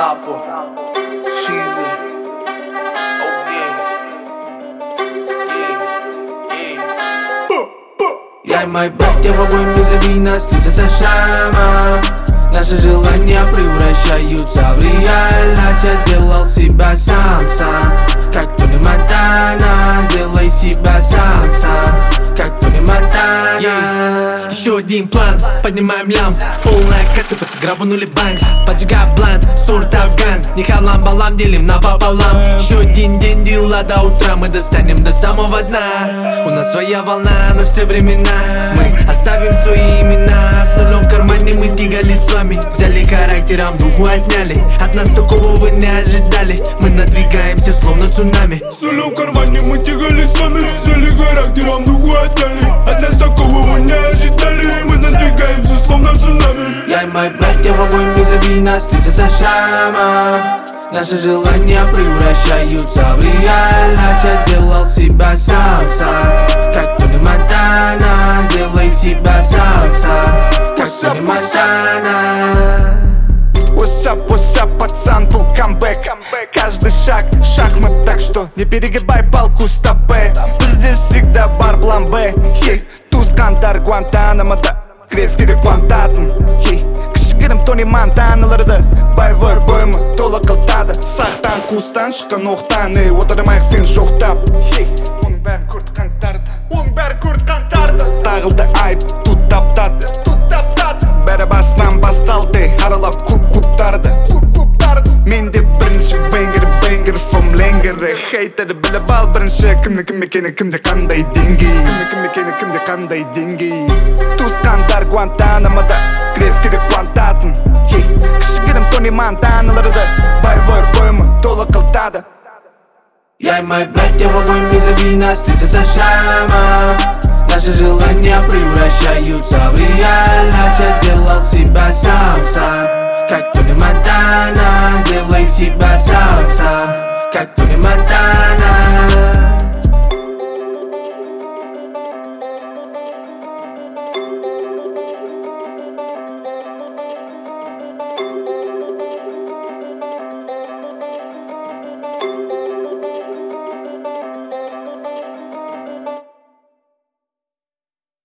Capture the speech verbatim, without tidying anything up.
Chopper, Sheezy, oh yeah, yeah, yeah. Я и мой братья в огонь, не зови нас, ты за шрамом. Наши желания превращаются в реальность. Я сделал себя сам-сам, как Тони Монтана. Сделай себя сам-сам, как Тони Монтана. yeah. Еще один план, поднимаем лям. Полная касса, подсграбанули банк. Поджигай блант, сурт афган. Не халам-балам, делим напополам. Еще один день, дела до утра. Мы достанем до самого дна. У нас своя волна на все времена. Мы оставим свои имена. С нулем в кармане мы двигали с вами. Взяли характером, духу отняли. От нас такого вы не ожидали. Мы надвигаемся словно цунами. С нулем в кармане мы тягали с вами. Взяли характером, духу отняли. От нас такого вы не ожидали. Мы надвигаемся словно цунами. Я и мои братья в огонь, не зови нас, ты за шрамом. Наши желания превращаются в реальность. Я сделал себя сам-сам, как Тони Монтана. Сделай себя сам-сам, как Тони Монтана. What's up, what's up, пацан, был камбэк. Каждый шаг шахмат, так что не перегибай палку стопэ. Здесь всегда бар Бламбе. Хей, туз Кандар Гуантанамода, Грефкири Гуантатын. Хей, кішігерім Тони Монтаналарды. Байвар бойымы тола қылтады. Сақтан қуыстан шыққан оқтан. Ей, отырмайық сен жоқтап. Хей, оның бәрін көрді қаңтарды. Оның бәрін көрді қаңтарды. Тағылды айып, тут таптады. Тут таптады. Бәрі басынан басталды. Аралап клуб-клубтарды. Клуб-клубтарды. Менде бірінші бенгер, бенгер, фом ленгері. Хейтері біліп ал бірінші. Кімді кім екені, кімде қандай деңгей. Кімді кім екені, кімде қандай деңгей. Туысқандар Гуантанамода, Грефкири Гуантатын. Кішігерім Тони Монтаналарды. Байвар бойымы тола қылтады. Я и мои братья в огонь, не зови нас, ты за шрамом. Наши желания превращаются в реальность. Я сделал себя сам-сам, как Тони Монтана. Сделай себя сам-сам, как Тони